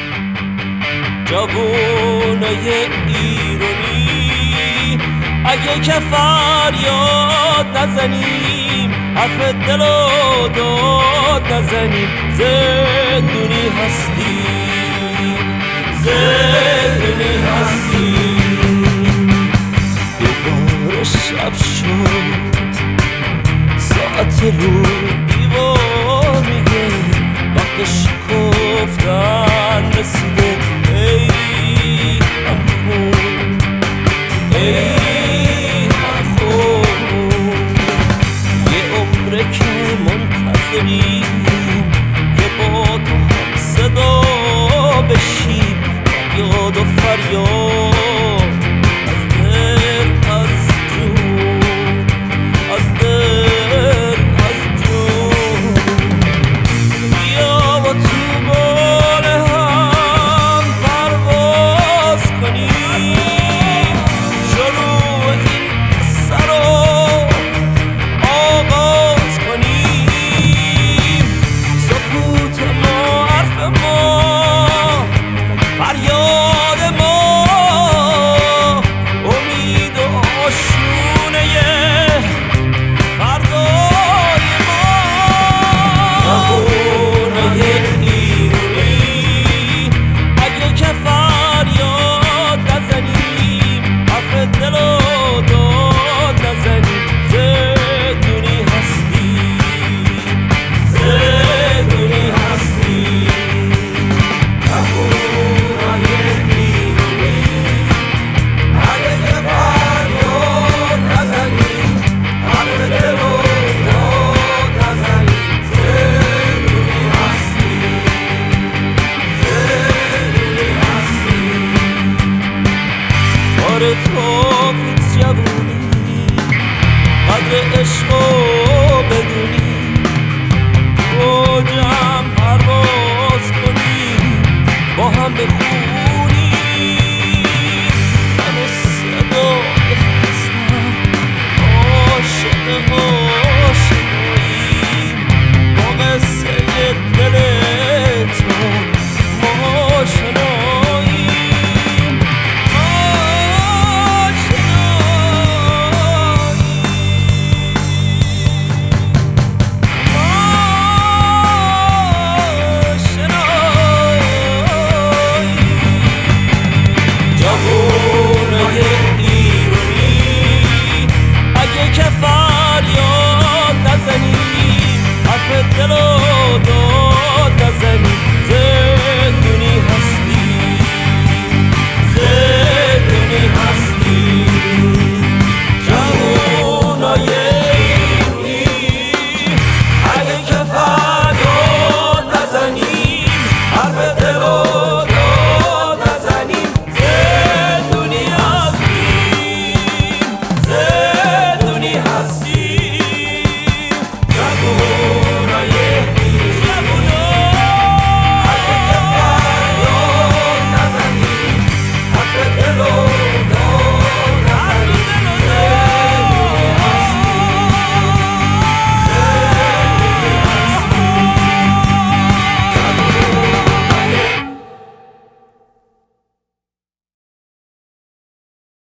جوونای ایرانی اگه که فریاد نزنیم، حرف دل و داد نزنیم، زندونی هستیم، زندونی هستیم. دوباره شب شد، ساعت رو دیوار میگه وقت شکفتن رسیده. ای هم خون، ای هم خون، یه عمره که منتظریم که با تو هم صدا بشیم.